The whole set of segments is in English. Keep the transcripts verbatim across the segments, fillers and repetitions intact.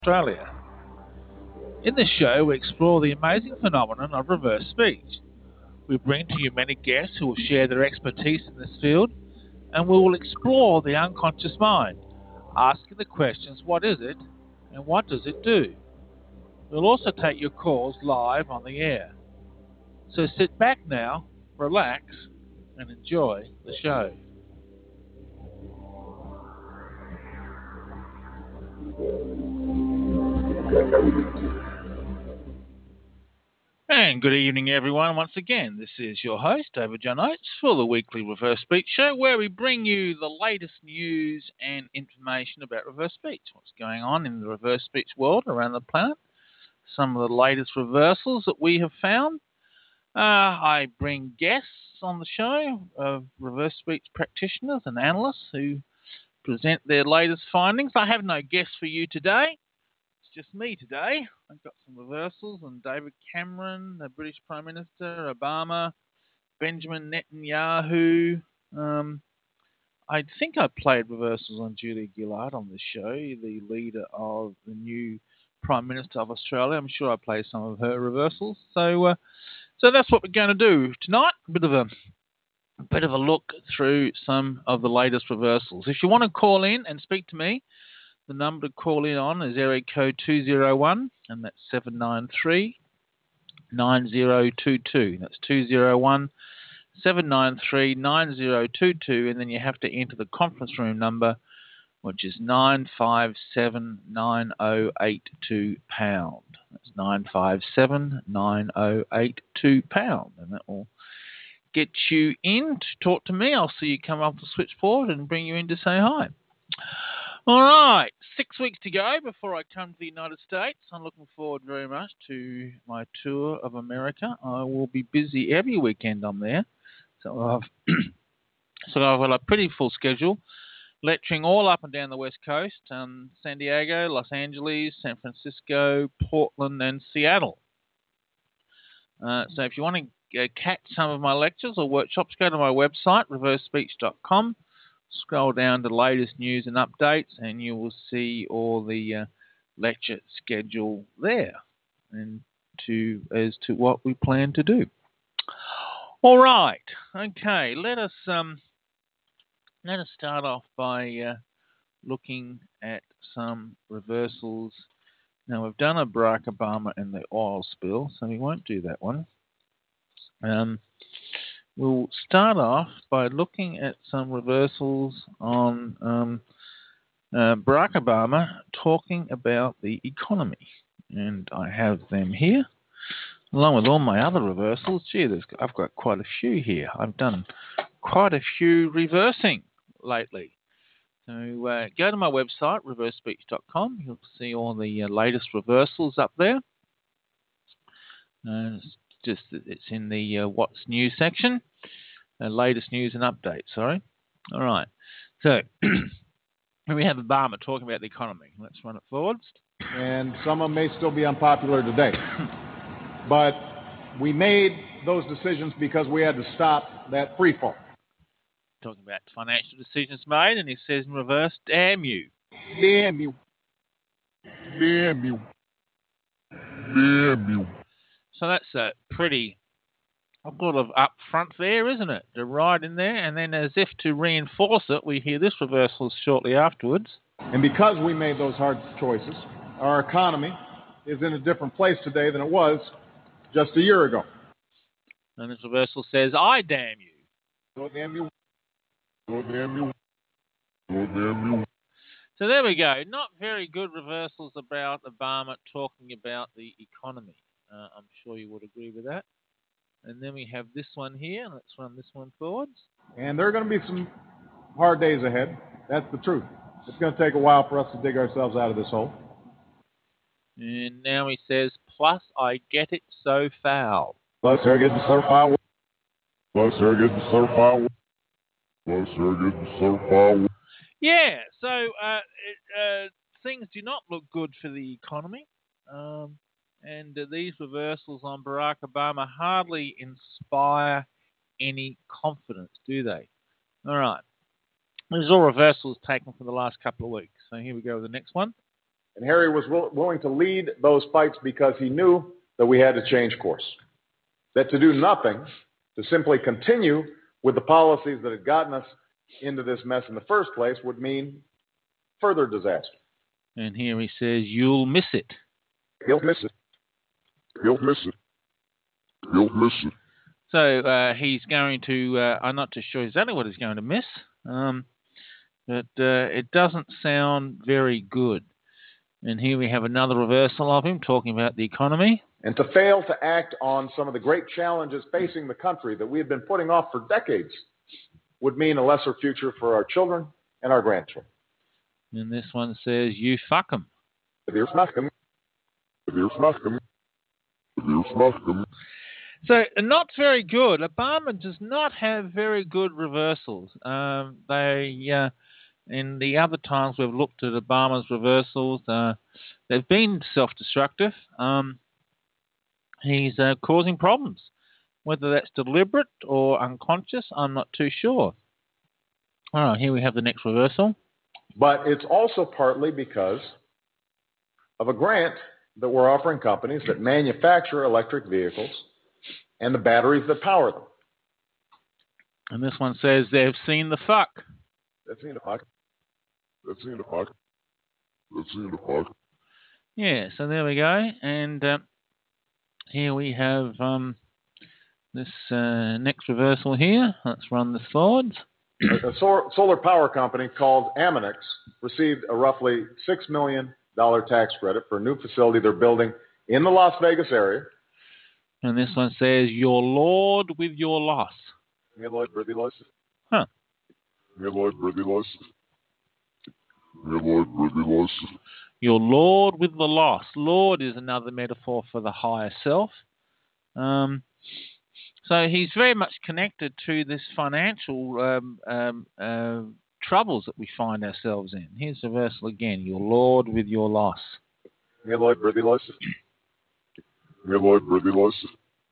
Australia. In this show, we explore the amazing phenomenon of reverse speech. We bring to you many guests who will share their expertise in this field, and we will explore the unconscious mind, asking the questions, what is it, and what does it do? We'll also take your calls live on the air. So sit back now, relax, and enjoy the show. And good evening, everyone. Once again, this is your host, David John Oates, for the weekly Reverse Speech Show, where we bring you the latest news and information about reverse speech, what's going on in the reverse speech world around the planet, some of the latest reversals that we have found. Uh, I bring guests on the show, uh, reverse speech practitioners and analysts who present their latest findings. I have no guests for you today. It's just me today. I've got some reversals on David Cameron, the British Prime Minister, Obama, Benjamin Netanyahu. Um, I think I played reversals on Julia Gillard on this show, the leader of the new Prime Minister of Australia. I'm sure I played some of her reversals. So, uh, so that's what we're going to do tonight. A bit of a, a bit of a look through some of the latest reversals. If you want to call in and speak to me, the number to call in on is area code two zero one, and that's seven nine three, nine zero two two. That's two zero one, seven nine three, nine zero two two, and then you have to enter the conference room number, which is nine five seven nine zero eight two pound. That's nine five seven nine zero eight two pound, and that will get you in to talk to me. I'll see you come up the switchboard and bring you in to say hi. All right, six weeks to go before I come to the United States. I'm looking forward very much to my tour of America. I will be busy every weekend I'm there. So I've, so I've got a pretty full schedule, lecturing all up and down the West Coast, um, San Diego, Los Angeles, San Francisco, Portland, and Seattle. Uh, so if you want to uh, catch some of my lectures or workshops, go to my website, reverse speech dot com. Scroll down to latest news and updates, and you will see all the uh, lecture schedule there, and to as to what we plan to do. All right, okay. Let us um, let us start off by uh, looking at some reversals. Now we've done a Barack Obama and the oil spill, so we won't do that one. Um, We'll start off by looking at some reversals on um, uh, Barack Obama talking about the economy. And I have them here, along with all my other reversals. Gee, there's, I've got quite a few here. I've done quite a few reversing lately. So uh, go to my website, reverse speech dot com. You'll see all the uh, latest reversals up there. Uh, it's just it's in the uh, What's New section. The latest news and updates, sorry. All right. So, we have Obama talking about the economy. Let's run it forwards. And some of them may still be unpopular today. But we made those decisions because we had to stop that free fall. Talking about financial decisions made, and he says in reverse, damn you. Damn you. Damn you. Damn you. So that's a pretty sort of up front there, isn't it? To right in there, and then as if to reinforce it, we hear this reversal shortly afterwards. And because we made those hard choices, our economy is in a different place today than it was just a year ago. And this reversal says, I damn you. Oh, damn you. Oh, damn you. Oh, damn you. So there we go. Not very good reversals about Obama talking about the economy. Uh, I'm sure you would agree with that. And then we have this one here. Let's run this one forwards. And there are going to be some hard days ahead. That's the truth. It's going to take a while for us to dig ourselves out of this hole. And now he says, plus I get it so foul. Plus they're getting so foul. Plus they're getting so foul. Plus they're getting so foul. Yeah, so uh, it, uh, things do not look good for the economy. Um, and uh, these reversals on Barack Obama hardly inspire any confidence, do they? All right. These are all reversals taken for the last couple of weeks. So here we go with the next one. And Harry was will, willing to lead those fights because he knew that we had to change course. That to do nothing, to simply continue with the policies that had gotten us into this mess in the first place would mean further disaster. And here he says, you'll miss it. You'll miss it. You'll miss it. You'll miss it. So uh, he's going to, uh, I'm not too sure exactly what he's going to miss, um, but uh, it doesn't sound very good. And here we have another reversal of him talking about the economy. And to fail to act on some of the great challenges facing the country that we have been putting off for decades would mean a lesser future for our children and our grandchildren. And this one says, you fuck 'em. You fuck 'em. You fuck 'em. You fuck 'em. So, not very good. Obama does not have very good reversals. Um, they, uh, in the other times we've looked at Obama's reversals, uh, they've been self-destructive. Um, he's uh, causing problems. Whether that's deliberate or unconscious, I'm not too sure. All right, here we have the next reversal. But it's also partly because of a grant that we're offering companies that manufacture electric vehicles and the batteries that power them. And this one says they've seen the fuck. They've seen the fuck. They've seen the fuck. They've seen the fuck. Yeah, so there we go. And uh, here we have um, this uh, next reversal here. Let's run this forward. A, a sol- solar power company called Amonix received a roughly six million dollars tax credit for a new facility they're building in the Las Vegas area. And this one says, your Lord with your loss. Your Lord with your loss. Huh. Your Lord with your loss. Your Lord with your loss. Your Lord with the loss. Lord is another metaphor for the higher self. Um, so he's very much connected to this financial um, um, uh, troubles that we find ourselves in. Here's the reversal again. Your Lord with your loss. Your Lord with your loss. Your Lord with your loss.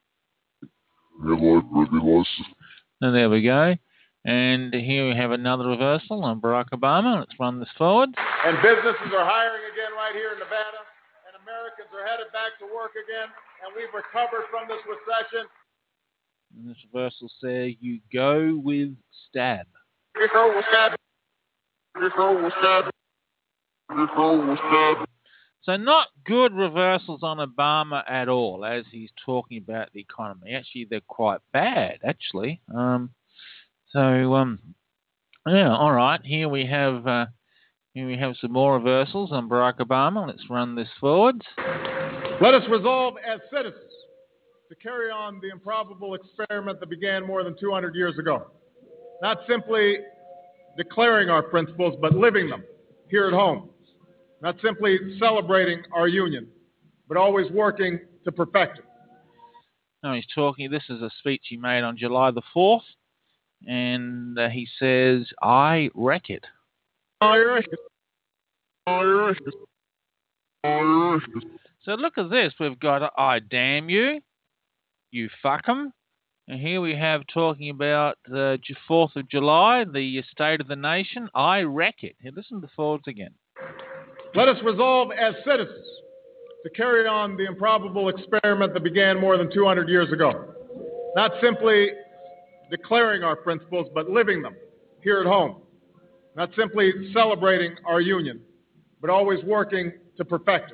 Your Lord with your loss. And there we go. And here we have another reversal on Barack Obama. Let's run this forward. And businesses are hiring again right here in Nevada. And Americans are headed back to work again. And we've recovered from this recession. And this reversal says, you go with stab. You go with stab. You go with stab. You go with stab. So not good reversals on Obama at all, as he's talking about the economy. Actually, they're quite bad, actually. Um, so, um, yeah, all right. Here we have uh, here we have some more reversals on Barack Obama. Let's run this forward. Let us resolve as citizens to carry on the improbable experiment that began more than two hundred years ago. Not simply declaring our principles, but living them here at home. Not simply celebrating our union, but always working to perfect it. Now he's talking, this is a speech he made on July the fourth, and uh, he says, I wreck it. I wreck it. I wreck it. I wreck it. So look at this. We've got, I damn you, you fuck 'em. And here we have talking about the fourth of July, the state of the nation. I wreck it. Here, listen to the forwards again. Let us resolve as citizens to carry on the improbable experiment that began more than two hundred years ago. Not simply declaring our principles, but living them here at home. Not simply celebrating our union, but always working to perfect it.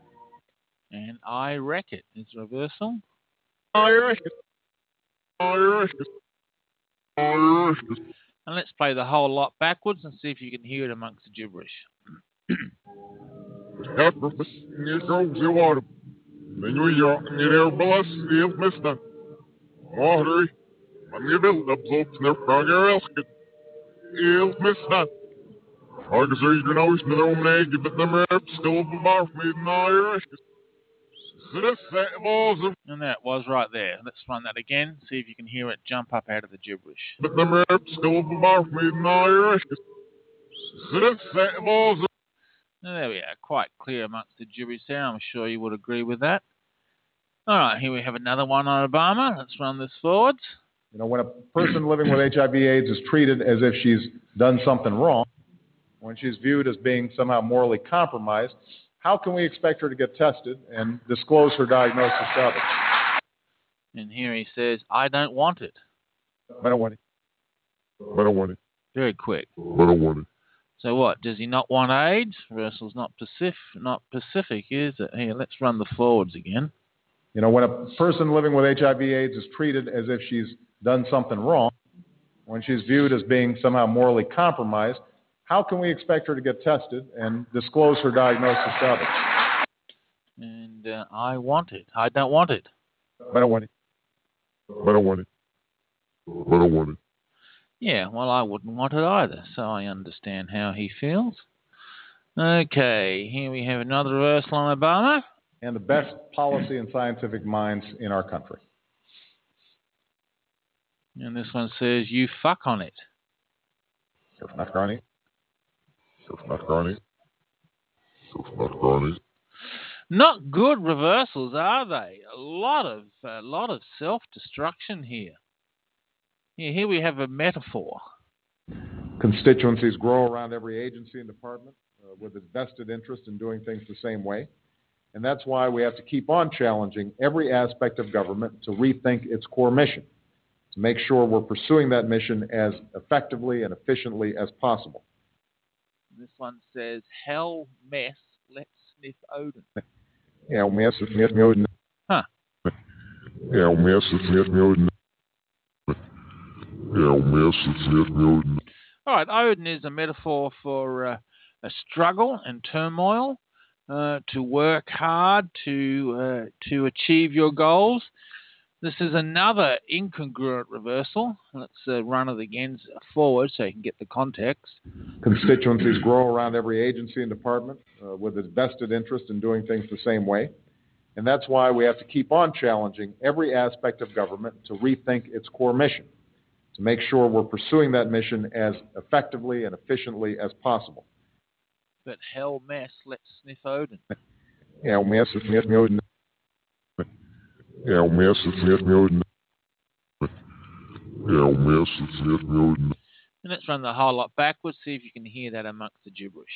And I wreck it. It's reversal. I wreck it. I wreck it. I wreck it. And let's play the whole lot backwards and see if you can hear it amongst the gibberish. Effortless, you go to water. Then you are near blessed, you've missed that. Watery, when you build up so near Frogger Elskit, you've missed that. August are your nose to their own egg, but them reps still of a bar for me in Irish. So this set was a. And that was right there. Let's run that again, see if you can hear it jump up out of the gibberish. But them reps still of a bar for me in Irish. So this set was a. Now, there we are, quite clear amongst the gibberish there. I'm sure you would agree with that. All right, here we have another one on Obama. Let's run this forward. You know, when a person living with H I V AIDS is treated as if she's done something wrong, when she's viewed as being somehow morally compromised, how can we expect her to get tested and disclose her diagnosis to others? And here he says, I don't want it. I don't want it. I don't want it. Very quick. I don't want it. So what? Does he not want AIDS? Reversal's not Pacific, not Pacific, is it? Here, let's run the forwards again. You know, when a person living with H I V AIDS is treated as if she's done something wrong, when she's viewed as being somehow morally compromised, how can we expect her to get tested and disclose her diagnosis to others? And uh, I want it. I don't want it. I don't want it. I don't want it. I don't want it. Yeah, well, I wouldn't want it either, so I understand how he feels. Okay, here we have another reversal on Obama. And the best policy and scientific minds in our country. And this one says, you fuck on it. Not Carney. Not Carney. Not Carney. Not good reversals, are they? A lot of a lot of self-destruction here. Yeah, here we have a metaphor. Constituencies grow around every agency and department uh, with its vested interest in doing things the same way. And that's why we have to keep on challenging every aspect of government to rethink its core mission, to make sure we're pursuing that mission as effectively and efficiently as possible. This one says, hell mess, let's sniff Odin. Hell mess, let's sniff Odin. Huh. Hell mess, let's sniff Odin. Hell mess, let's sniff Odin. All right, Odin is a metaphor for uh, a struggle and turmoil, uh, to work hard to uh, to achieve your goals. This is another incongruent reversal. Let's uh, run it again forward so you can get the context. Constituencies grow around every agency and department uh, with its vested interest in doing things the same way. And that's why we have to keep on challenging every aspect of government to rethink its core mission, to make sure we're pursuing that mission as effectively and efficiently as possible. But hell mess, let's sniff Odin. Hell mess, let's sniff Odin. Hell mess, let's sniff Odin. Hell mess, let's sniff Odin. And let's run the whole lot backwards, see if you can hear that amongst the gibberish.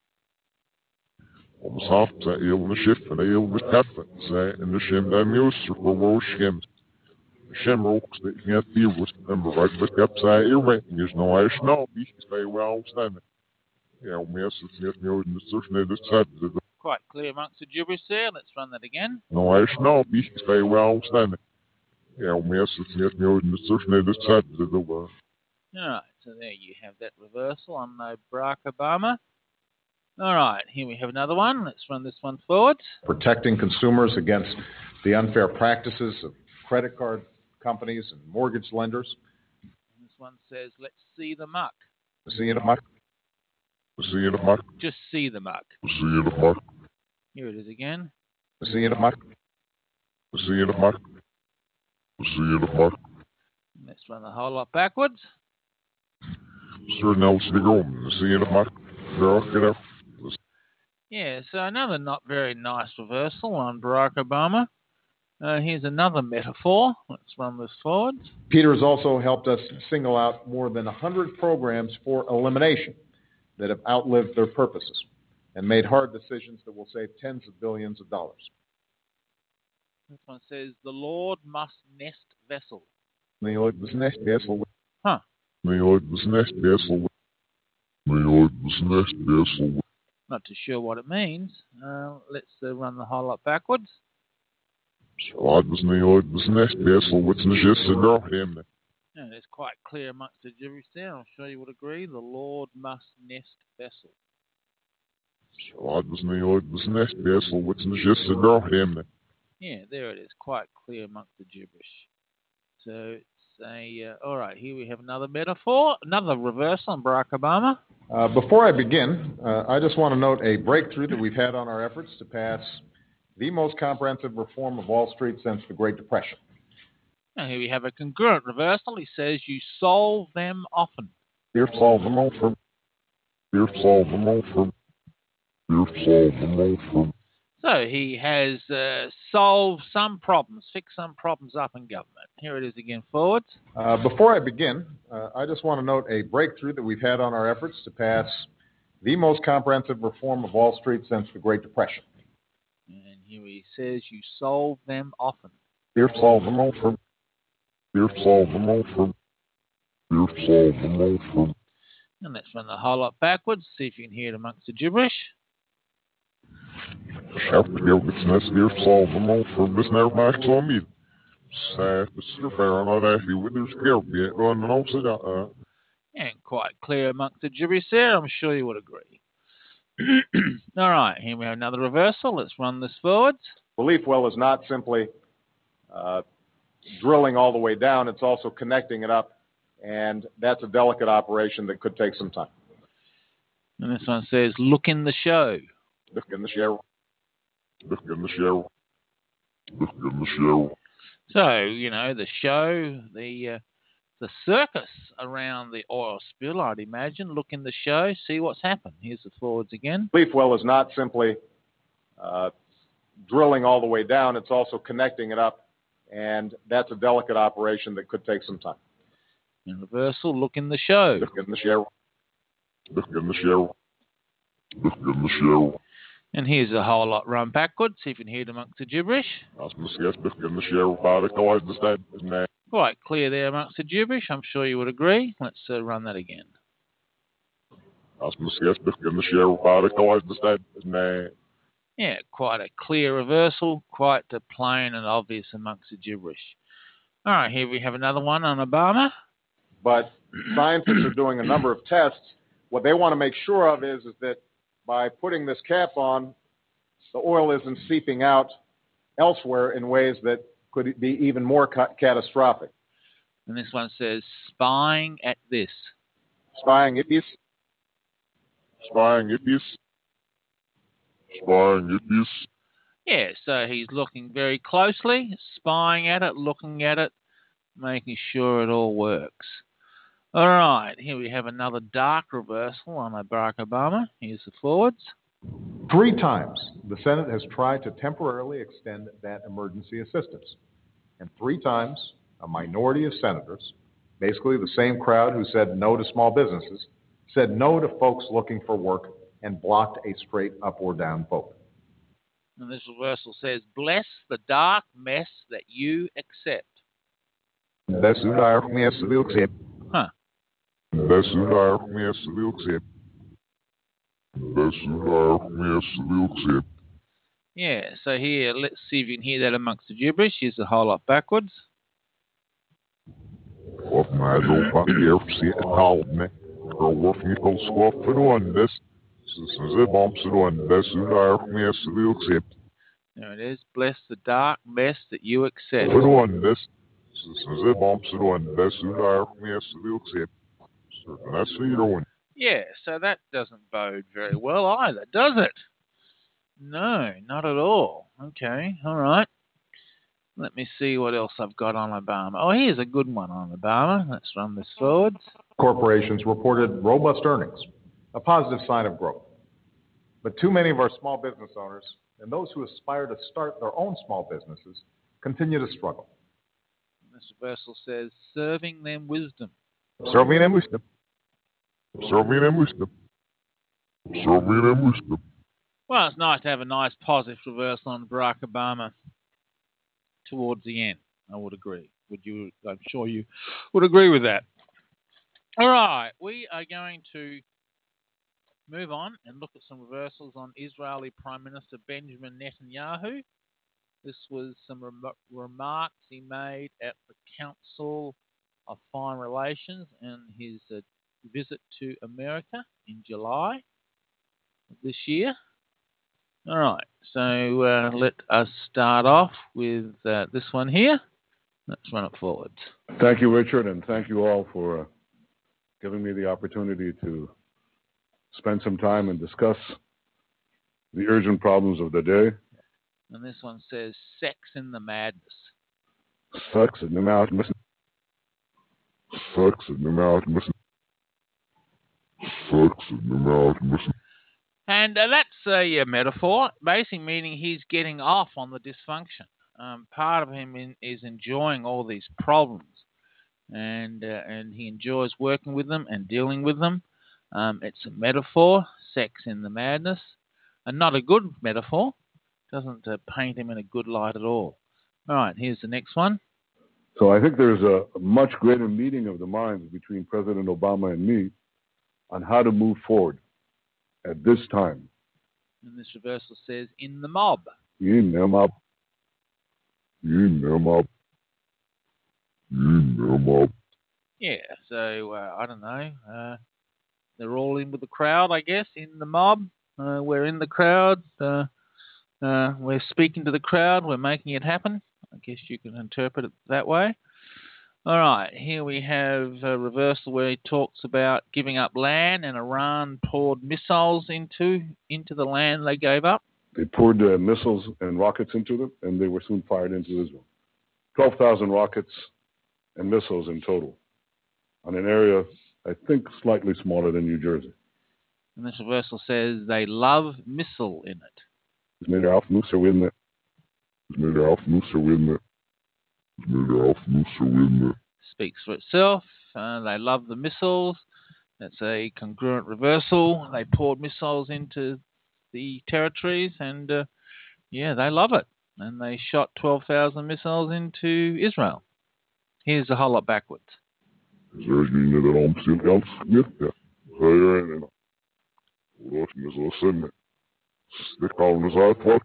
Om saft sa ilne skiffen är ilne kaffe, sa en skem där muser på vår skem. Skem roks det inget virus, en berak med kap sa irre, is no I snow, ich stay well standing. Hell mess, let's sniff Odin, the surf this side. Quite clear amongst the gibberish there. Let's run that again. No I snow, ich stay well standing. Hell mess, let's sniff Odin, the surf this side. All right, so there you have that reversal on uh, Barack Obama. All right, here we have another one. Let's run this one forward. Protecting consumers against the unfair practices of credit card companies and mortgage lenders. And this one says, let's see the muck. See the muck. See the muck. Just see the muck. See the muck. Here it is again. See the muck. See the muck. See the muck. Let's run the whole lot backwards. Sir Nelson, see the muck. Get up. Yeah, so another not very nice reversal on Barack Obama. Uh, here's another metaphor. Let's run this forward. Peter has also helped us single out more than one hundred programs for elimination that have outlived their purposes and made hard decisions that will save tens of billions of dollars. This one says, the Lord must nest vessel. The Lord must nest vessel. Huh. The Lord must nest vessel. The Lord must nest vessel. Not too sure what it means. Uh, let's uh, run the whole lot backwards. Yeah, it's quite clear amongst the gibberish there. I'm sure you would agree. The Lord must nest vessel. Yeah, there it is. Quite clear amongst the gibberish. So it's a, uh, all right, here we have another metaphor, another reversal on Barack Obama. Uh, before I begin, uh, I just want to note a breakthrough that we've had on our efforts to pass the most comprehensive reform of Wall Street since the Great Depression. Now here we have a congruent reversal. He says, you solve them often. You solve them often. You solve them often. You solve them often. So he has uh, solved some problems, fixed some problems up in government. Here it is again forwards. Uh, before I begin, uh, I just want to note a breakthrough that we've had on our efforts to pass the most comprehensive reform of Wall Street since the Great Depression. And here he says, you solve them often. You solve them often. You solve them often. You solve them often. And let's run the whole lot backwards, see if you can hear it amongst the gibberish. Själv business you solve them often. This never makes on me. Sad, Mister Farron, I actually with this girl yet, and also got that. And quite clear amongst the gibberish there, I'm sure you would agree. All right, here we have another reversal. Let's run this forwards. The leaf well is not simply uh, drilling all the way down, it's also connecting it up, and that's a delicate operation that could take some time. And this one says, look in the show. Look in the show. Look in the show. Look in the show. So, you know, the show, the uh, the circus around the oil spill, I'd imagine. Look in the show, see what's happened. Here's the forwards again. Leaf well is not simply uh, drilling all the way down, it's also connecting it up, and that's a delicate operation that could take some time. In reversal, look in the show. Look in the show. Look in the show. Look in the show. And here's a whole lot run backwards, see if you can hear it amongst the gibberish. Look in the show. By the guys instead, isn't it? Quite clear there amongst the gibberish, I'm sure you would agree. Let's uh, run that again. Look in the show. By the guys instead, isn't it? Yeah, quite a clear reversal, quite uh, plain and obvious amongst the gibberish. All right, here we have another one on Obama. But scientists are doing a number of tests. What they want to make sure of is, is that by putting this cap on, the oil isn't seeping out elsewhere in ways that could be even more ca- catastrophic. And this one says, spying at this. Spying at this. Spying at this. Spying at this. Yeah, so he's looking very closely, spying at it, looking at it, making sure it all works. All right, here we have another dark reversal on Barack Obama. Here's the forwards. Three times the Senate has tried to temporarily extend that emergency assistance. And three times a minority of senators, basically the same crowd who said no to small businesses, said no to folks looking for work and blocked a straight up or down vote. And this reversal says, bless the dark mess that you accept. That's who I yes, will accept. Huh. That's who I yes, will accept. That's who I yes, will accept. Yeah, so here, let's see if you can hear that amongst the gibberish. Here's a whole lot backwards. Of my little fucking see it all me. Girl, work me go squat for the one this. Since it bumps it on, that's who I yes, will accept. There it is. Bless the dark mess that you accept. For the one this. Since it bumps it on, that's who I yes, will accept. That's who you're doing. Yeah, so that doesn't bode very well either, does it? No, not at all. Okay, all right. Let me see what else I've got on Obama. Oh, here's a good one on Obama. Let's run this forwards. Corporations reported robust earnings, a positive sign of growth. But too many of our small business owners and those who aspire to start their own small businesses continue to struggle. Mister Versal says, serving them wisdom. Serving them wisdom. Serving them wisdom. Serving them wisdom. Well, it's nice to have a nice positive reversal on Barack Obama towards the end. I would agree. Would you? I'm sure you would agree with that. All right, we are going to move on and look at some reversals on Israeli Prime Minister Benjamin Netanyahu. This was some rem- remarks he made at the Council of Foreign Relations and his uh, visit to America in July of this year. All right, so uh, let us start off with uh, this one here. Let's run it forwards. Thank you, Richard, and thank you all for uh, giving me the opportunity to spend some time and discuss the urgent problems of the day. And this one says, sex in the madness. Sex in the madness. Sex in the madness. Sex in the madness. And uh, that's a, a metaphor, basically meaning he's getting off on the dysfunction. Um, part of him in, is enjoying all these problems, and uh, and he enjoys working with them and dealing with them. Um, it's a metaphor, sex in the madness. And not a good metaphor. Doesn't uh, paint him in a good light at all. All right, here's the next one. So I think there's a, a much greater meeting of the minds between President Obama and me on how to move forward at this time. And this reversal says, in the mob. In the mob. In the mob. In the mob. Yeah, so, uh, I don't know. Uh, they're all in with the crowd, I guess, in the mob. Uh, we're in the crowd. Uh, uh, we're speaking to the crowd. We're making it happen. I guess you can interpret it that way. All right, here we have a reversal where he talks about giving up land, and Iran poured missiles into into the land they gave up. They poured uh, missiles and rockets into them, and they were soon fired into Israel. twelve thousand rockets and missiles in total on an area, I think, slightly smaller than New Jersey. And this reversal says they love missile in it. Meneer Alf Moes er weer met. Meneer Alf Moes er weer met. Meneer Alf Moes er weer met. Speaks for itself. Uh, they love the missiles. That's a congruent reversal. They poured missiles into the territories, and uh, yeah, they love it. And they shot twelve thousand missiles into Israel. Here's a whole lot backwards. Zeg je niet dat omstil als niet? Ja. Ga je erin. Hoe is het zo zin? Stik al eens uit wat?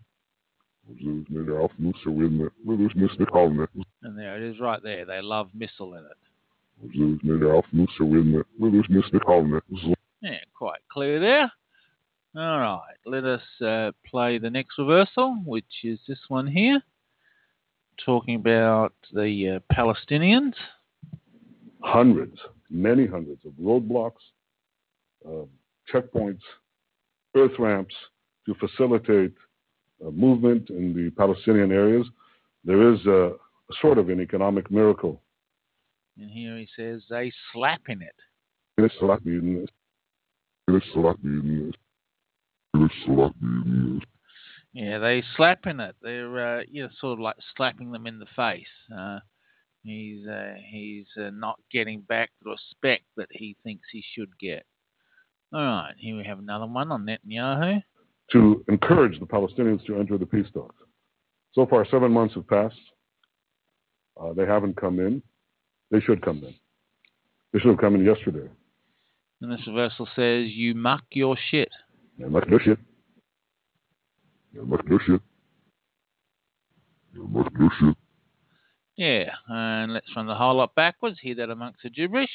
Meneer Alf Moes er weer met. We doen niet stik al net. And there it is right there. They love missile in it. Meneer Alf Moes er weer met. We doen niet stik al net. Yeah, quite clear there. All right, let us uh, play the next reversal, which is this one here, talking about the uh, Palestinians. Hundreds, many hundreds of roadblocks, uh, checkpoints, earth ramps to facilitate uh, movement in the Palestinian areas. There is a, a sort of an economic miracle. And here he says they slap in it. It's slap in it. It's slap in it. It's slap in it. Yeah, they slap in it. They're uh, you know, sort of like slapping them in the face. Uh, he's uh, he's uh, not getting back the respect that he thinks he should get. All right, here we have another one on Netanyahu. To encourage the Palestinians to enter the peace talks. So far, seven months have passed. Uh, they haven't come in. They should come in. They should have come in yesterday. And this reversal says, you muck your shit. Yeah, muck your shit. Ja, muck your shit. Ja, muck your shit. Yeah, and let's run the whole lot backwards. Hear that amongst the gibberish?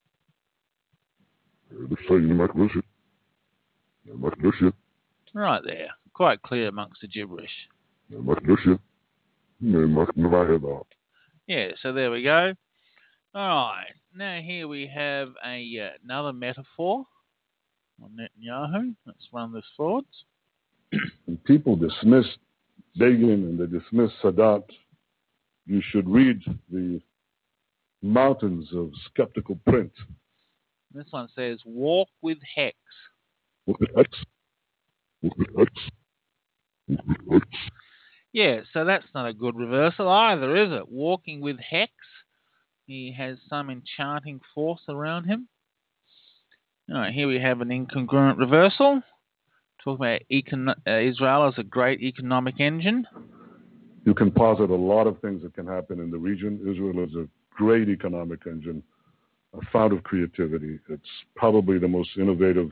Ja, dat zei je niet, muck your shit. Ja, muck your shit. Right there. Quite clear amongst the gibberish. Ja, muck your shit. Nee, muck mijn waarheid af. Yeah, so there we go. All right. Now here we have a uh, another metaphor on Netanyahu. Let's run this forward. And people dismiss Begin and they dismiss Sadat. You should read the mountains of skeptical print. This one says, walk with Hex. Walk with Hex. Walk with Hex. Walk with Hex. Yeah, so that's not a good reversal either, is it? Walking with Hex. He has some enchanting force around him. All right, here we have an incongruent reversal. Talking about econ- uh, Israel as a great economic engine. You can posit a lot of things that can happen in the region. Israel is a great economic engine, a fount of creativity. It's probably the most innovative.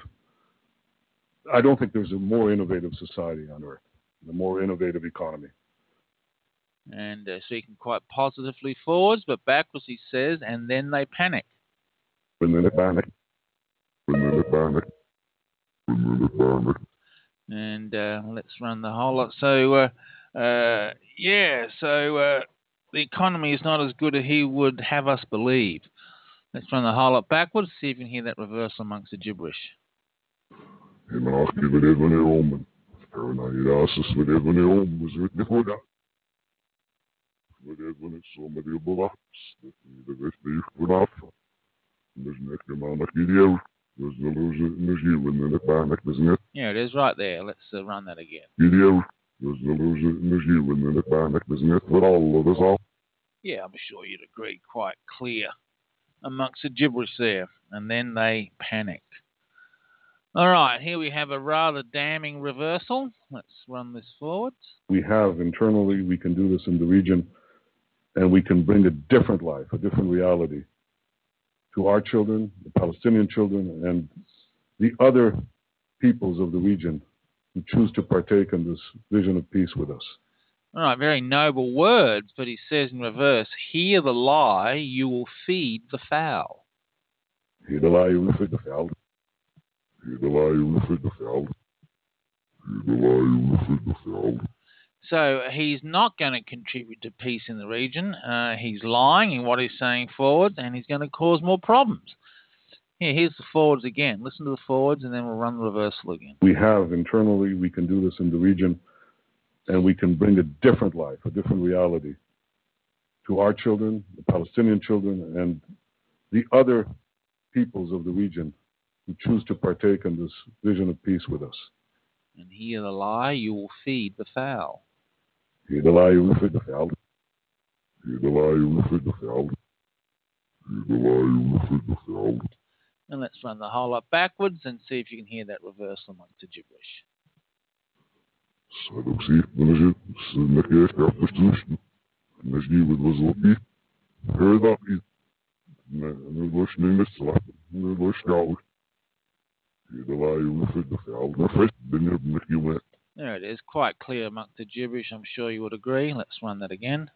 I don't think there's a more innovative society on earth, the more innovative economy. And uh, speaking quite positively forwards, but backwards he says, and then they panic. And then they panic. And then they panic. And then they panic. And uh, let's run the whole lot. So, uh, uh, yeah, so uh, the economy is not as good as he would have us believe. Let's run the whole lot backwards, see if you can hear that reversal amongst the gibberish. Hey, man, I'll give it even a woman. Paranoid asses with even a woman was with the hood. With even somebody blocks that the best beef would offer. There's next amount of video. There's no losing in the you and then the panic, isn't it? Yeah, it is right there. Let's uh, run that again. Video. There's no losing in the you and then the panic, isn't it? With all of us all. Yeah, I'm sure you'd agree quite clear amongst the gibberish there. And then they panic. All right, here we have a rather damning reversal. Let's run this forward. We have internally, we can do this in the region, and we can bring a different life, a different reality to our children, the Palestinian children, and the other peoples of the region who choose to partake in this vision of peace with us. All right, very noble words, but he says in reverse, hear the lie, you will feed the fowl. Hear the lie, you will feed the fowl. Hear the lie, you will feed the fowl. Hear the lie, you will feed the fowl. So he's not going to contribute to peace in the region. Uh, he's lying in what he's saying forwards, and he's going to cause more problems. Here, here's the forwards again. Listen to the forwards, and then we'll run the reversal again. We have internally, we can do this in the region, and we can bring a different life, a different reality to our children, the Palestinian children, and the other peoples of the region who choose to partake in this vision of peace with us. And hear the lie, you will feed the fowl. Hear the lie, you will feed the fowl. Hear the lie, you will feed the fowl. Hear the lie, you will feed the fowl. And let's run the whole lot backwards and see if you can hear that reversal amongst the gibberish. There it is, quite clear amongst the gibberish, I'm sure you would agree. Let's run that again.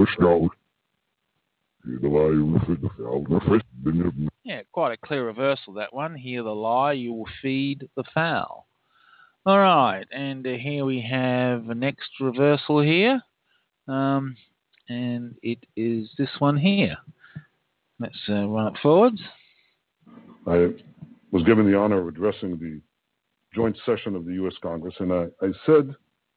Yeah, quite a clear reversal, that one. Hear the lie, you will feed the fowl. All right, and uh, here we have the next reversal here. Um, and it is this one here. Let's uh, run it forwards. I was given the honor of addressing the joint session of the U S Congress, and I, I said,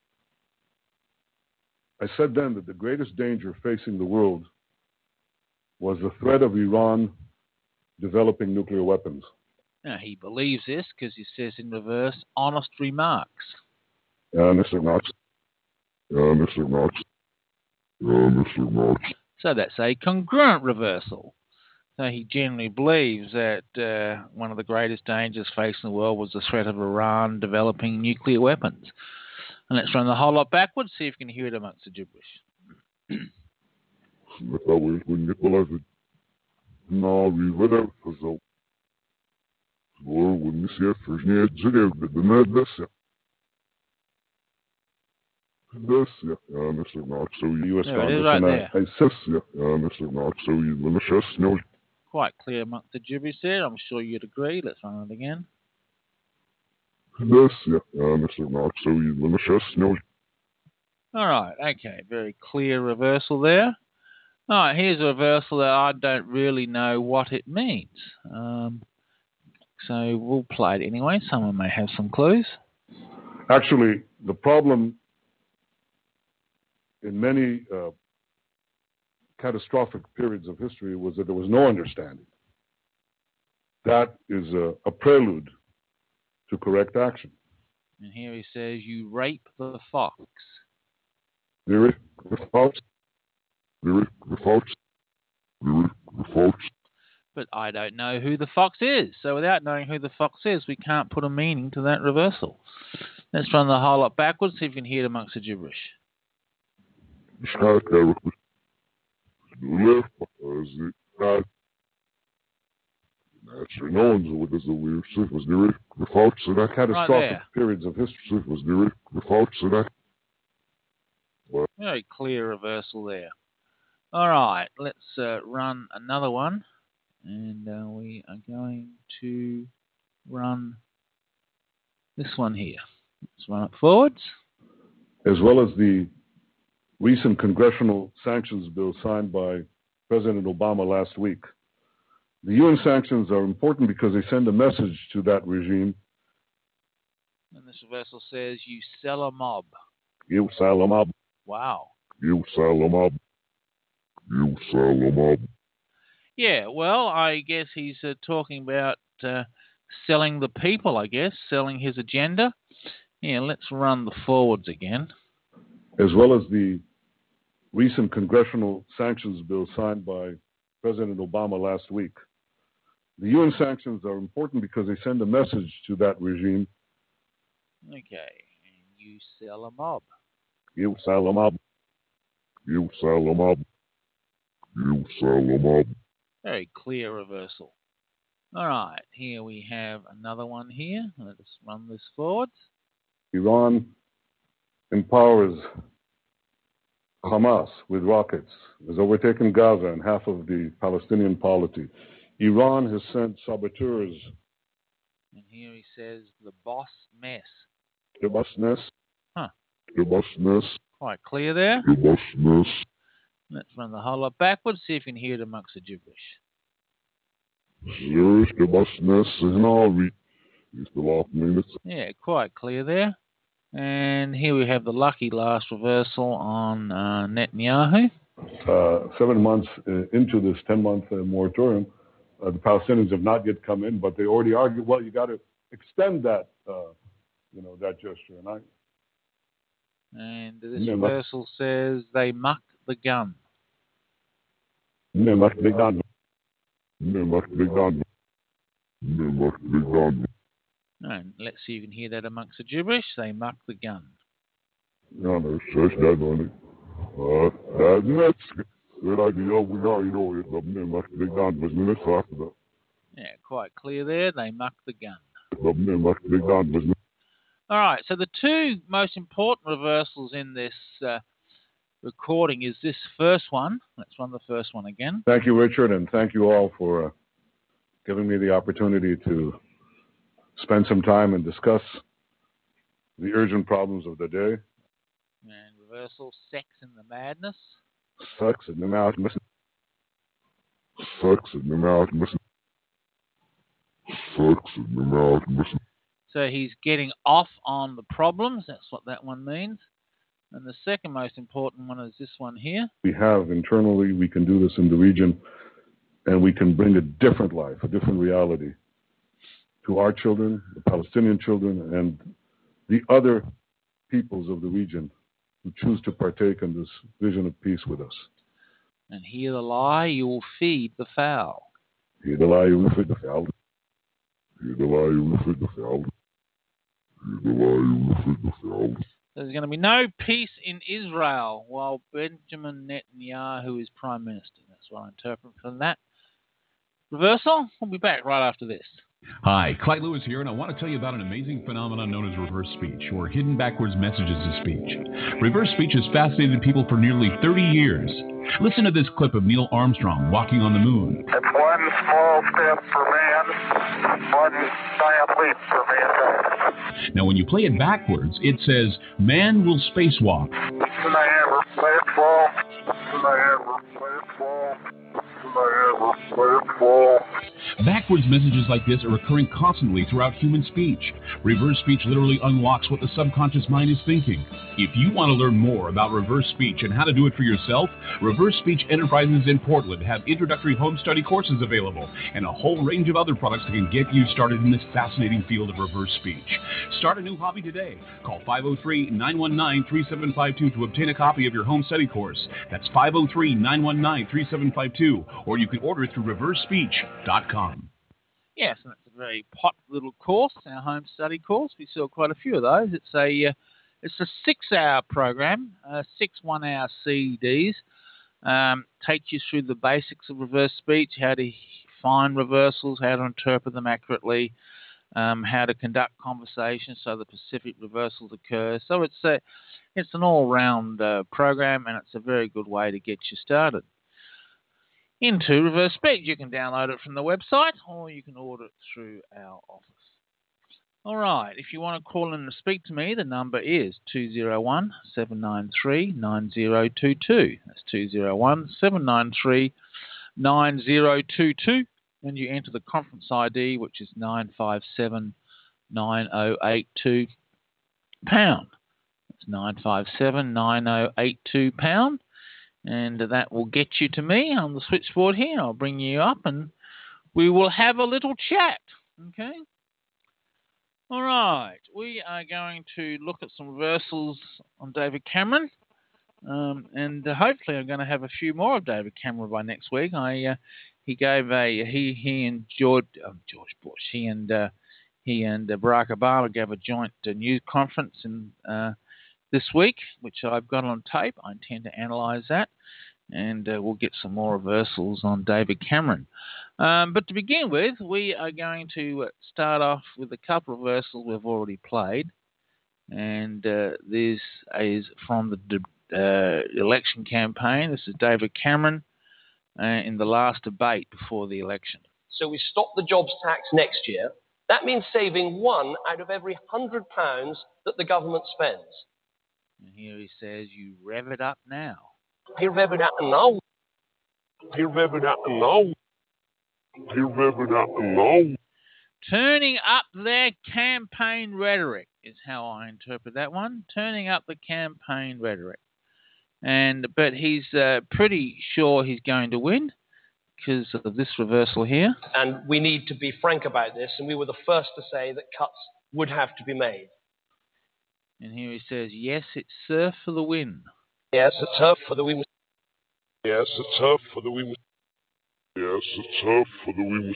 I said then that the greatest danger facing the world was the threat of Iran developing nuclear weapons. Now, he believes this because he says in reverse, honest remarks. Yeah, Mister Knox. Yeah, Mister Knox. Yeah, Mister Knox. So that's a congruent reversal. So he generally believes that uh, one of the greatest dangers facing the world was the threat of Iran developing nuclear weapons. And let's run the whole lot backwards, see if you can hear it amongst the gibberish. This, yeah, uh, Mister Knox, so U S There Congress, it is right and there. I, I said, yeah, uh, Mister Knox, so you, let me just know. Quite clear amongst the gibberish there. I'm sure you'd agree. Let's run it again. This, yeah, uh, Mister Knox, so you, let me just know. All right, okay, very clear reversal there. All right, here's a reversal that I don't really know what it means. Um, so we'll play it anyway. Someone may have some clues. Actually, the problem in many uh, catastrophic periods of history was that there was no understanding. That is a, a prelude to correct action. And here he says, you rape the fox. The fox. The fox. The fox. But I don't know who the fox is. So without knowing who the fox is, we can't put a meaning to that reversal. Let's run the whole lot backwards, see if you can hear it amongst the gibberish. Catastrophic periods of history was the very clear reversal there. All right, let's uh, run another one, and uh, we are going to run this one here. Let's run it forwards. As well as the recent congressional sanctions bill signed by President Obama last week. The U N sanctions are important because they send a message to that regime. And this reversal says, you sell a mob. You sell a mob. Wow. You sell a mob. You sell a mob. Yeah, well, I guess he's uh, talking about uh, selling the people, I guess, selling his agenda. Yeah, let's run the forwards again. As well as the recent congressional sanctions bill signed by President Obama last week. The U N sanctions are important because they send a message to that regime. Okay, and you sell a mob. You sell a mob. You sell them up. You sell them up. Very clear reversal. All right, here we have another one here. Let's run this forward. Iran empowers Hamas with rockets, has overtaken Gaza and half of the Palestinian polity. Iran has sent saboteurs. And here he says the boss mess. The bossness. Huh. The bossness. Quite clear there. The bossness. Let's run the whole lot backwards, see if you can hear it amongst the gibberish. Serious, the bossness is now read. It's the last minute. Yeah, quite clear there. And here we have the lucky last reversal on uh, Netanyahu. Uh, seven months uh, into this ten-month uh, moratorium, uh, the Palestinians have not yet come in, but they already argue, well, you got to extend that, uh, you know, that gesture. And I, And this Yeah, reversal says they muck the gun. yeah, much big on. Yeah, much big dog. Yeah, much big dog. And let's see if you can hear that amongst the gibberish. They muck the gun. Ja, no, such that money. Uh, that's next. Good idea. We are, you know, it's up there, much big dog business after that. Yeah, quite clear there. They muck the gun. It's up there, much big dog business. All right, so the two most important reversals in this uh, recording is this first one. Let's run the first one again. Thank you, Richard, and thank you all for uh, giving me the opportunity to spend some time and discuss the urgent problems of the day. And reversal, sex in the madness. Sex in the mouth, missing. Sex in the mouth, missing. Sex in the mouth, missing. So he's getting off on the problems. That's what that one means. And the second most important one is this one here. We have internally, we can do this in the region, and we can bring a different life, a different reality to our children, the Palestinian children, and the other peoples of the region who choose to partake in this vision of peace with us. And hear the lie, you will feed the foul. Hear the lie, you will feed the foul. Hear the lie, you will feed the foul. Hear the lie, you will feed the foul. There's going to be no peace in Israel while Benjamin Netanyahu is Prime Minister. That's what I interpret from that. Reversal, we'll be back right after this. Hi, Clyde Lewis here, and I want to tell you about an amazing phenomenon known as reverse speech, or hidden backwards messages of speech. Reverse speech has fascinated people for nearly thirty years. Listen to this clip of Neil Armstrong walking on the moon. It's one small step for man, one giant leap for mankind. Now, when you play it backwards, it says, man will spacewalk. Niagara, let it fall. Niagara, let it fall. Niagara, let it fall. Backwards messages like this are occurring constantly throughout human speech. Reverse speech literally unlocks what the subconscious mind is thinking. If you want to learn more about reverse speech and how to do it for yourself, Reverse Speech Enterprises in Portland have introductory home study courses available and a whole range of other products that can get you started in this fascinating field of reverse speech. Start a new hobby today. Call five oh three, nine one nine, three seven five two to obtain a copy of your home study course. That's five oh three, nine one nine, three seven five two, or you can order it through reverse speech dot com. Yes, and it's a very popular little course, our home study course. We sell quite a few of those. It's a uh, it's a six-hour program, uh, six one-hour C Ds. Um, takes you through the basics of reverse speech, how to find reversals, how to interpret them accurately, um, how to conduct conversations so the specific reversals occur. So it's a it's an all-round uh, program, and it's a very good way to get you started into reverse speech. You can download it from the website, or you can order it through our office. All right, if you want to call in and speak to me, the number is two oh one, seven nine three, nine oh two two. That's two oh one, seven nine three, nine oh two two. And you enter the conference I D, which is nine five seven, nine oh eight two pound. That's nine five seven, nine oh eight two pound. And that will get you to me on the switchboard here. I'll bring you up and we will have a little chat. Okay? All right. We are going to look at some reversals on David Cameron. Um, and uh, hopefully I'm going to have a few more of David Cameron by next week. I uh, he gave a he he and George um, George Bush he and uh, he and uh, Barack Obama gave a joint uh, news conference in uh, this week, which I've got on tape. I intend to analyse that, and uh, we'll get some more reversals on David Cameron. Um, but to begin with, we are going to start off with a couple of reversals we've already played, and uh, this is from the uh, election campaign. This is David Cameron uh, in the last debate before the election. So we stop the jobs tax next year. That means saving one out of every hundred pounds that the government spends. And here he says, you rev it up now. You rev it up now. You rev it up now. You rev it up now. Turning up their campaign rhetoric is how I interpret that one. Turning up the campaign rhetoric. And but he's uh, pretty sure he's going to win because of this reversal here. And we need to be frank about this, and we were the first to say that cuts would have to be made. And here he says, yes, it's surf for the win. Yes, it's surf for the win. Yes, it's surf for the win. Yes, it's surf for the win.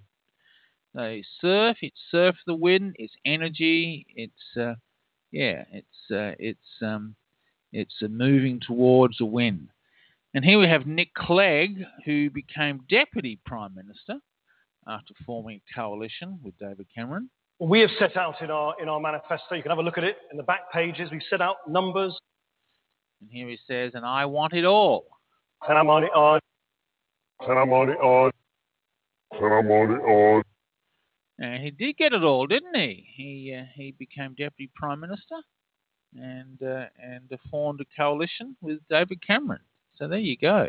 So surf, it's surf for the win. It's energy. It's uh, yeah, it's uh, it's um, it's uh, moving towards a win. And here we have Nick Clegg, who became Deputy Prime Minister after forming a coalition with David Cameron. We have set out in our in our manifesto, you can have a look at it in the back pages, we've set out numbers. And here he says, and I want it all. And I'm on it on. And I'm on it on. And I'm on it on. And he did get it all, didn't he? He uh, he became Deputy Prime Minister and uh, and formed a coalition with David Cameron. So there you go.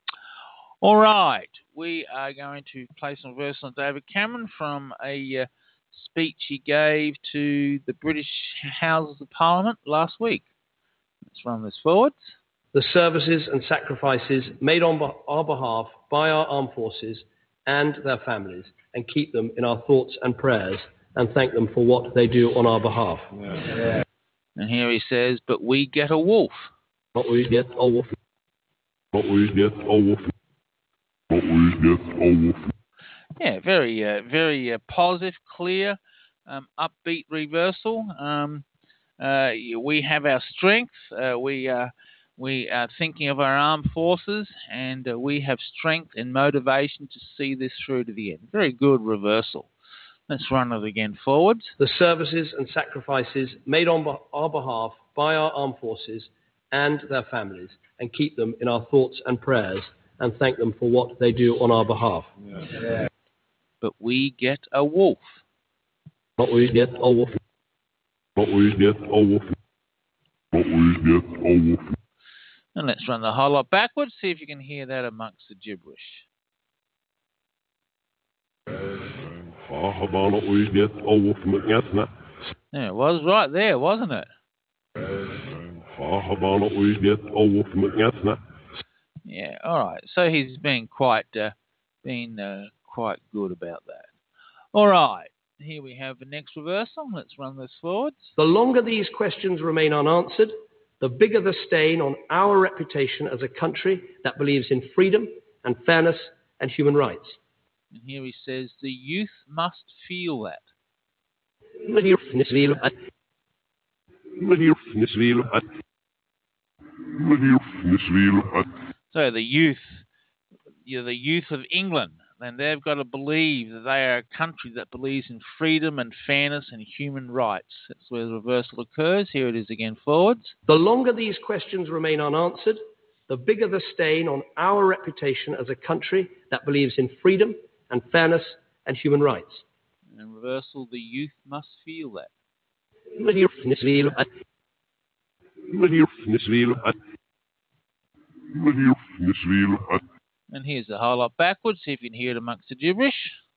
All right, we are going to play some verse on David Cameron from a uh, speech he gave to the British Houses of Parliament last week. Let's run this forward. The services and sacrifices made on our behalf by our armed forces and their families, and keep them in our thoughts and prayers, and thank them for what they do on our behalf. Yeah. And here he says, but we get a wolf. But we get a wolf. But we get a wolf. But we get a wolf. Yeah, very, uh, very uh, positive, clear, um, upbeat reversal. Um, uh, we have our strength. Uh, we, uh, we are thinking of our armed forces, and uh, we have strength and motivation to see this through to the end. Very good reversal. Let's run it again forwards. The services and sacrifices made on our behalf by our armed forces and their families, and keep them in our thoughts and prayers, and thank them for what they do on our behalf. Yeah. But we get a wolf. But we get a wolf. But we get a wolf. But we get a wolf. And let's run the whole lot backwards, see if you can hear that amongst the gibberish. Yeah, it was right there, wasn't it? Yeah, all right. So he's been quite, uh, been uh, quite good about that. All right. Here we have the next reversal. Let's run this forwards. The longer these questions remain unanswered, the bigger the stain on our reputation as a country that believes in freedom and fairness and human rights. And here he says, the youth must feel that. So the youth, you know, the youth of England, then they've got to believe that they are a country that believes in freedom and fairness and human rights. That's where the reversal occurs. Here it is again forwards. The longer these questions remain unanswered, the bigger the stain on our reputation as a country that believes in freedom and fairness and human rights. And reversal, the youth must feel that. And here's the whole lot backwards, see if you can hear it amongst the gibberish.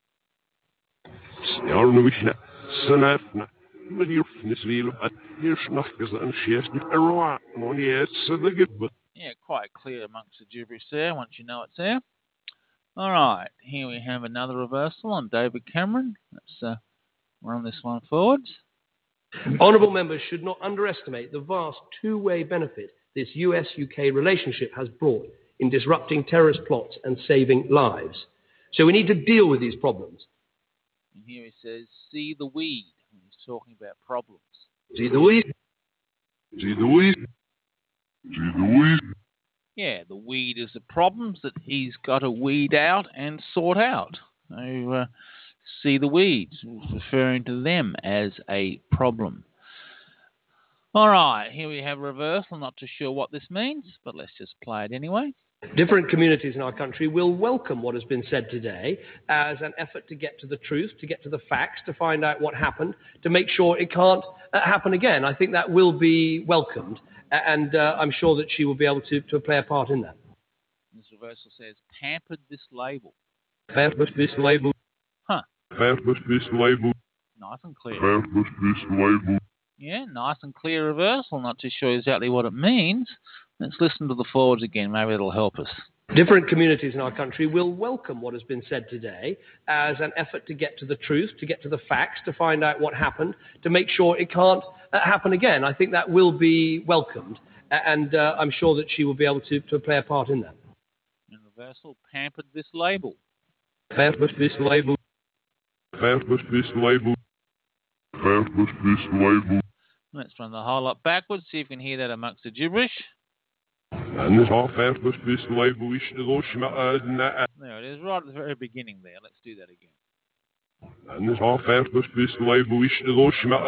Yeah, quite clear amongst the gibberish there, once you know it's there. All right, here we have another reversal on David Cameron. Let's uh, run this one forwards. Honourable members should not underestimate the vast two-way benefit this U S U K relationship has brought in disrupting terrorist plots and saving lives. So we need to deal with these problems. And here he says, see the weed. And he's talking about problems. See the weed? See the weed? See the weed? Yeah, the weed is the problems that he's got to weed out and sort out. So, uh, see the weeds, referring to them as a problem. All right, here we have reversal. I'm not too sure what this means, but let's just play it anyway. Different communities in our country will welcome what has been said today as an effort to get to the truth, to get to the facts, to find out what happened, to make sure it can't uh, happen again. I think that will be welcomed, and uh, I'm sure that she will be able to, to play a part in that. This reversal says, pampered this label. Pampered this label. Huh. Pampered this label. Nice and clear. Pampered this label. Yeah, nice and clear reversal. Not too sure exactly what it means. Let's listen to the forwards again. Maybe it'll help us. Different communities in our country will welcome what has been said today as an effort to get to the truth, to get to the facts, to find out what happened, to make sure it can't uh, happen again. I think that will be welcomed, and uh, I'm sure that she will be able to, to play a part in that. And reversal, pampered this label. Pampered this label. Pampered this label. Pampered this label. Let's run the whole lot backwards, see if you can hear that amongst the gibberish. And this all pampered this label is the There it is, right at the very beginning there. Let's do that again. And this all pampered this label is the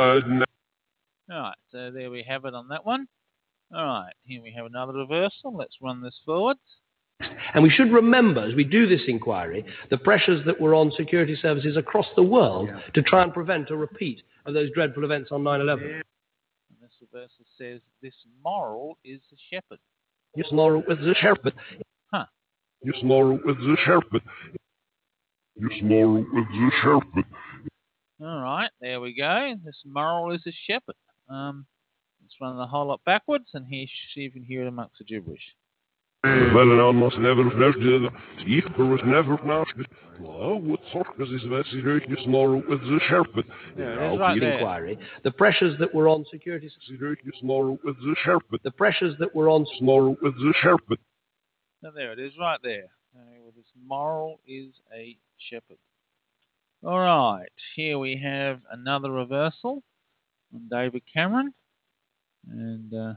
All right, so there we have it on that one. All right, here we have another reversal. Let's run this forwards. And we should remember, as we do this inquiry, the pressures that were on security services across the world yeah. to try and prevent a repeat of those dreadful events on nine eleven. And this reversal says, this moral is the shepherd. Yes, moral is the shepherd. Huh. Yes, moral is the shepherd. Yes, moral is the shepherd. All right, there we go. This moral is the shepherd. Um, let's run the whole lot backwards and here, see if you can hear it amongst the gibberish. Wel, almost never verder. Ich was never nasty. Well, what sort of is this serious moral with the shepherd? Yeah, right there. Inquiry. The pressures that were on security serious moral with the shepherd. The pressures that were on moral with the shepherd. So there it is, right there. Uh, this moral is a shepherd. All right, here we have another reversal on David Cameron, and uh,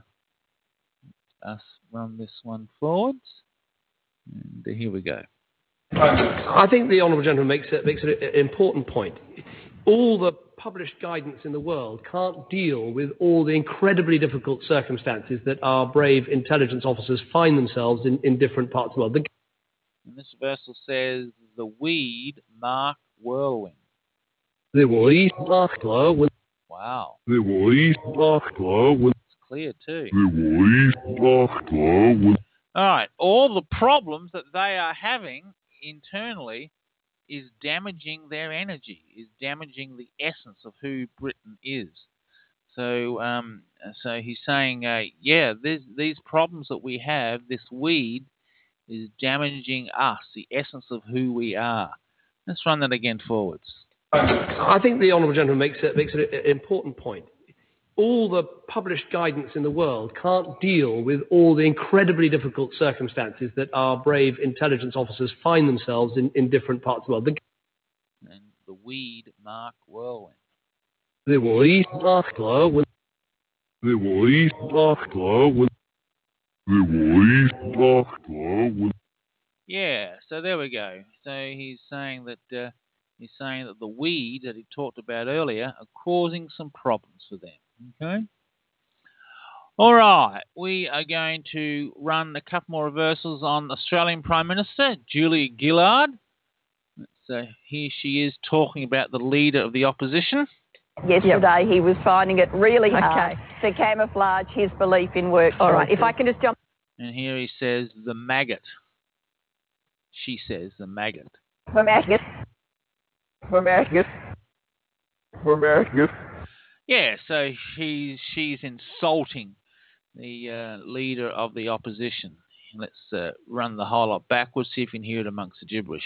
us run this one forwards, and here we go. I think the Honourable Gentleman makes it, makes it an important point. All the published guidance in the world can't deal with all the incredibly difficult circumstances that our brave intelligence officers find themselves in, in different parts of the world. The... And this reversal says, the weed mark whirlwind. The weed mark whirlwind. Wow. The weed mark whirlwind. Clear too. All right, all the problems that they are having internally is damaging their energy, is damaging the essence of who Britain is. So, um, so he's saying, uh, yeah, these problems that we have, this weed, is damaging us, the essence of who we are. Let's run that again forwards. I think the Honourable Gentleman makes it, makes it an important point. All the published guidance in the world can't deal with all the incredibly difficult circumstances that our brave intelligence officers find themselves in, in different parts of the world. The... And the weed mark whirlwind. The weed mark whirlwind. The weed mark whirlwind. The weed mark whirlwind. Yeah, so there we go. So he's saying that uh, he's saying that the weed that he talked about earlier are causing some problems for them. Okay. All right. We are going to run a couple more reversals on Australian Prime Minister Julia Gillard. So here she is talking about the leader of the opposition. Yesterday he was finding it really hard okay. to camouflage his belief in work. All right. If I can just jump. And here he says the maggot. She says the maggot. The maggot. The maggot. The maggot. Yeah, so she's she's insulting the uh, leader of the opposition. Let's uh, run the whole lot backwards, see if you can hear it amongst the gibberish.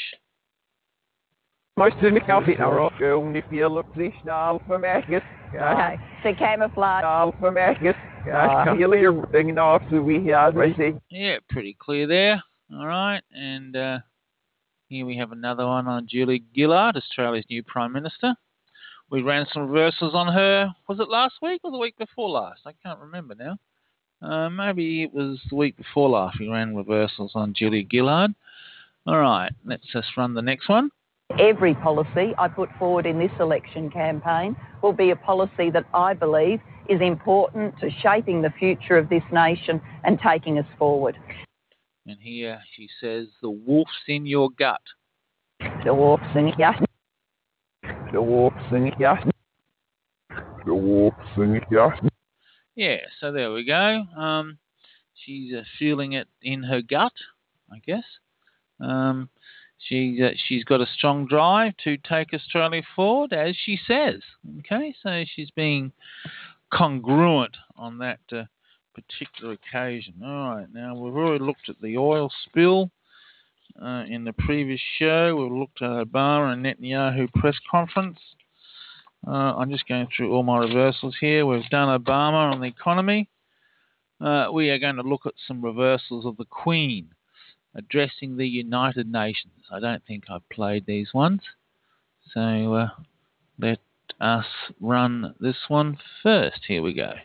Most of the coffee are off going if you look this now for maggot. Okay, to camouflage. Now for maggot. You later bringing off so we had right. Yeah, pretty clear there. All right, and uh, Here we have another one on Julia Gillard, Australia's new Prime Minister. We ran some reversals on her. Was it last week or the week before last? I can't remember now. Uh, maybe it was the week before last. We ran reversals on Julia Gillard. All right, let's just run the next one. Every policy I put forward in this election campaign will be a policy that I believe is important to shaping the future of this nation and taking us forward. And here she says, the wolf's in your gut. The wolf's in your gut. The wolf's in your gut. The wolf's in your gut. Yeah, so there we go. Um, she's uh, feeling it in her gut, I guess. Um, she, uh, she's got a strong drive to take Australia forward, as she says. Okay, so she's being congruent on that uh, particular occasion. All right, now we've already looked at the oil spill uh, in the previous show. We've looked at Obama and Netanyahu press conference. Uh, I'm just going through all my reversals here. We've done Obama on the economy. Uh, we are going to look at some reversals of the Queen addressing the United Nations. I don't think I've played these ones. So uh, let us run this one first. Here we go.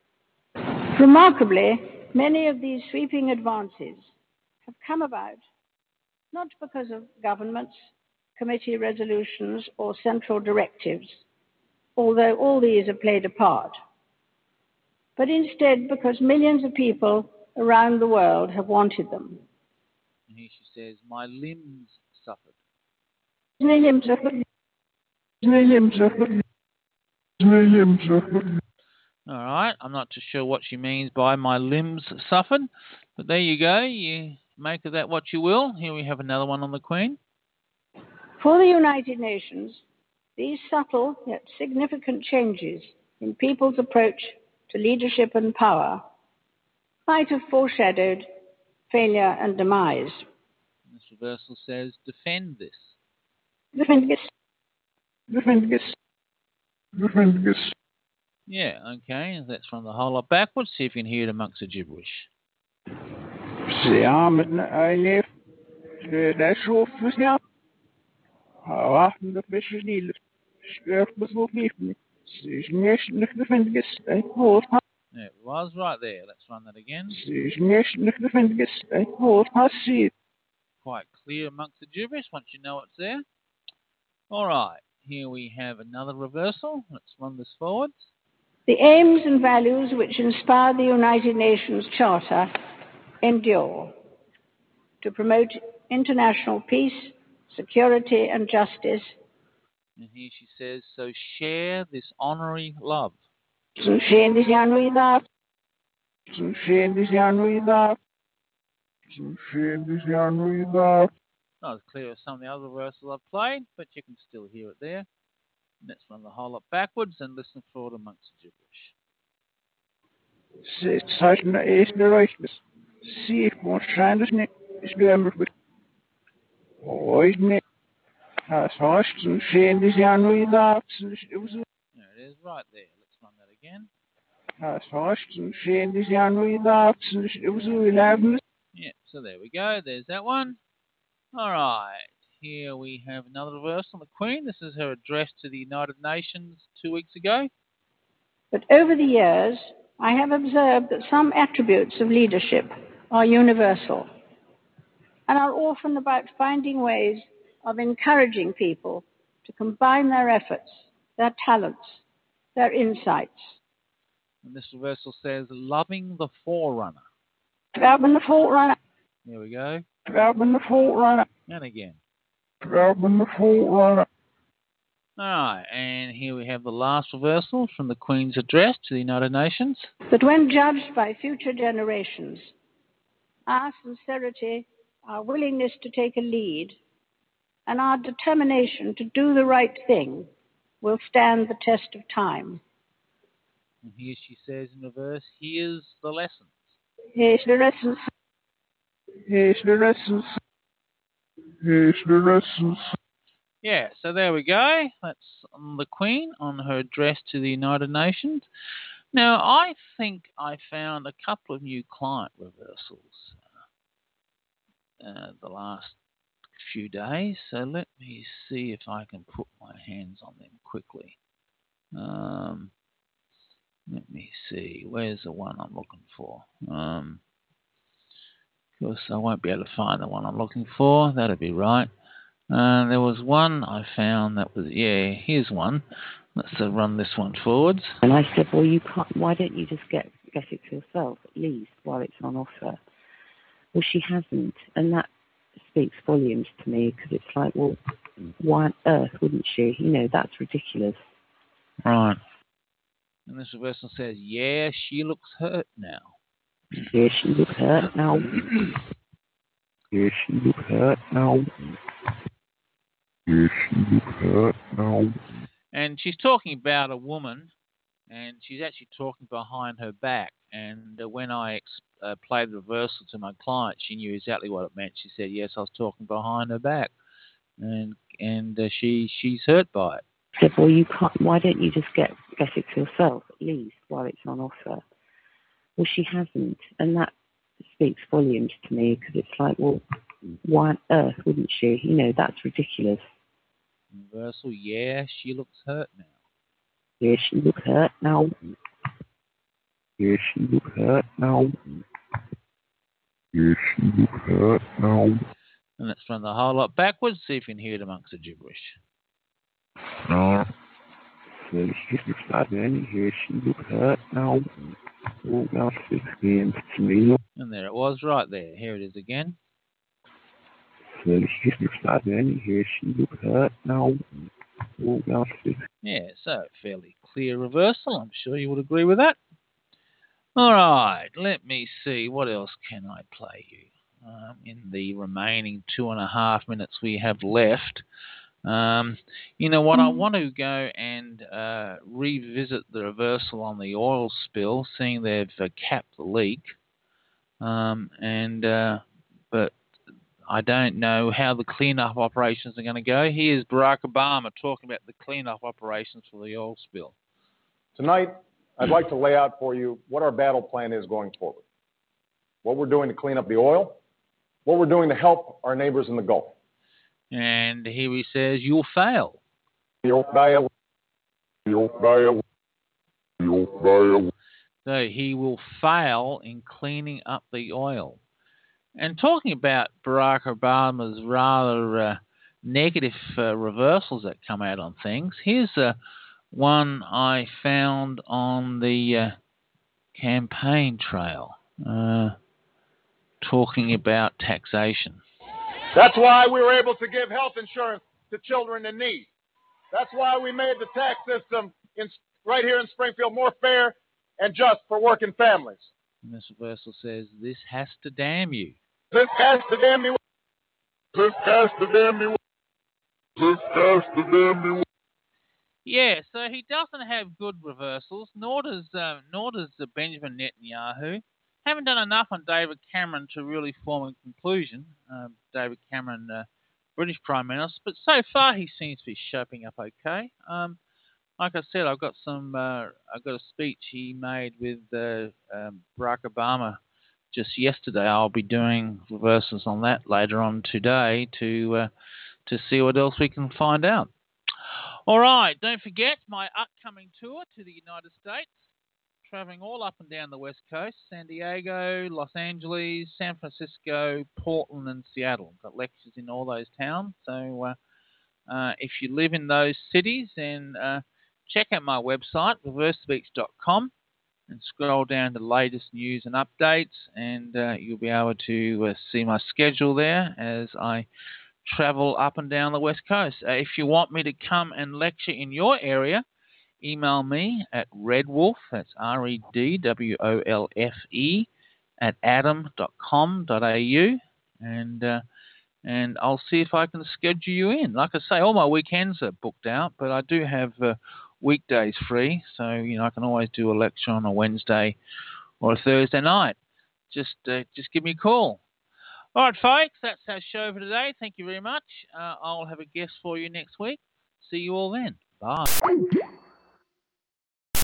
Remarkably, many of these sweeping advances have come about not because of governments, committee resolutions, or central directives, although all these have played a part, but instead because millions of people around the world have wanted them. And here she says, my limbs suffered. My limbs suffered. My limbs suffered. My limbs suffered. All right, I'm not too sure what she means by my limbs suffered, but there you go. You make of that what you will. Here we have another one on the Queen. For the United Nations, these subtle yet significant changes in people's approach to leadership and power might have foreshadowed failure and demise. This reversal says, defend this. Defend this. Defend this. Defend this. Yeah, okay, let's run the whole lot backwards, see if you can hear it amongst the gibberish. Yeah, it was right there. Let's run that again. Quite clear amongst the gibberish once you know it's there. All right, here we have another reversal. Let's run this forward. The aims and values which inspire the United Nations Charter endure to promote international peace, security, and justice. And here she says, so share this honorary love. So share this honorary love. So share this honorary love. So share this honorary love. Not as clear as some of the other reversals I've played, but you can still hear it there. Let's run the whole lot backwards and listen forward amongst the gibberish. Zeichner ist erreichtes. Sie wahrscheinlich nicht ist beämmert. Euch nicht. Das heißt, so schön ist ja nur da. There it is, right there. Let's run that again. Das heißt, so schön ist ja nur da. Yeah, so there we go. There's that one. All right. Here we have another reversal on the Queen. This is her address to the United Nations two weeks ago. But over the years, I have observed that some attributes of leadership are universal and are often about finding ways of encouraging people to combine their efforts, their talents, their insights. And this reversal says, loving the forerunner. Loving the forerunner. There we go. Loving the forerunner. And again. Loving the forerunner. All right, and here we have the last reversal from the Queen's address to the United Nations. That when judged by future generations, our sincerity, our willingness to take a lead, and our determination to do the right thing will stand the test of time. And here she says in reverse, here's the lessons. Here's the lessons. Here's the lessons. Here's the lessons. Yeah, so there we go. That's the Queen on her address to the United Nations. Now, I think I found a couple of new client reversals uh, uh, the last few days, so let me see if I can put my hands on them quickly. Um, let me see. Where's the one I'm looking for? Um, of course, I won't be able to find the one I'm looking for. That'll be right. Uh, there was one I found that was, yeah, here's one. Let's uh, run this one forwards. And I said, well, you can't, why don't you just get, get it for yourself, at least, while it's on offer? Well, she hasn't, and that speaks volumes to me, because it's like, well, why on earth wouldn't she? You know, that's ridiculous. Right. And this reversal says, yeah, she looks hurt now. Yeah, she looks hurt now. Yeah, she looks hurt now. Yeah, she looks hurt now. And she's talking about a woman, and she's actually talking behind her back. And uh, when I ex- uh, played the reversal to my client, she knew exactly what it meant. She said, yes, I was talking behind her back. And and uh, she she's hurt by it. I said, well, you can't, why don't you just get, get it for yourself, at least, while it's on offer? Well, she hasn't, and that speaks volumes to me, because it's like, well, why on earth wouldn't she? You know, that's ridiculous. Reversal, yeah, she looks hurt now. Yeah, she looks hurt now. Yeah, she looks hurt now. Yeah, she looks hurt now. And let's run the whole lot backwards, see if you can hear it amongst the gibberish. No. So she looks like any here, she looks hurt now. All about six games to me. And there it was, right there. Here it is again. So she looks like any here, she looks hurt now. All about six. Yeah, so fairly clear reversal. I'm sure you would agree with that. All right, let me see. What else can I play you um, in the remaining two and a half minutes we have left? Um, you know what? I want to go and uh, revisit the reversal on the oil spill, seeing they've uh, capped the leak. Um, and uh, but I don't know how the cleanup operations are going to go. Here's Barack Obama talking about the cleanup operations for the oil spill. Tonight, I'd like to lay out for you what our battle plan is going forward. What we're doing to clean up the oil, what we're doing to help our neighbors in the Gulf. And here he says, you'll fail. You'll fail. You'll fail. You'll fail. So he will fail in cleaning up the oil. And talking about Barack Obama's rather uh, negative uh, reversals that come out on things, here's uh, one I found on the uh, campaign trail, uh, talking about taxation. That's why we were able to give health insurance to children in need. That's why we made the tax system in, right here in Springfield more fair and just for working families. And this reversal says, this has to damn you. This has to damn me. This has to damn me. This has to damn me. Yeah, so he doesn't have good reversals, nor does, uh, nor does uh, Benjamin Netanyahu. Haven't done enough on David Cameron to really form a conclusion. Uh, David Cameron, uh, British Prime Minister, but so far he seems to be shaping up okay. Um, like I said, I've got some. Uh, I've got a speech he made with uh, um, Barack Obama just yesterday. I'll be doing reversals on that later on today to uh, to see what else we can find out. All right, don't forget my upcoming tour to the United States. Traveling all up and down the West Coast, San Diego, Los Angeles, San Francisco, Portland, and Seattle. Got lectures in all those towns. So uh, uh, if you live in those cities, then uh, check out my website, reverse speech dot com, and scroll down to the latest news and updates, and uh, you'll be able to uh, see my schedule there as I travel up and down the West Coast. Uh, if you want me to come and lecture in your area, email me at redwolf, that's R E D W O L F E, at adam dot com dot a u, and uh, and I'll see if I can schedule you in. Like I say, all my weekends are booked out, but I do have uh, weekdays free, so you know I can always do a lecture on a Wednesday or a Thursday night. Just uh, just give me a call. All right, folks, that's our show for today. Thank you very much. Uh, I'll have a guest for you next week. See you all then. Bye.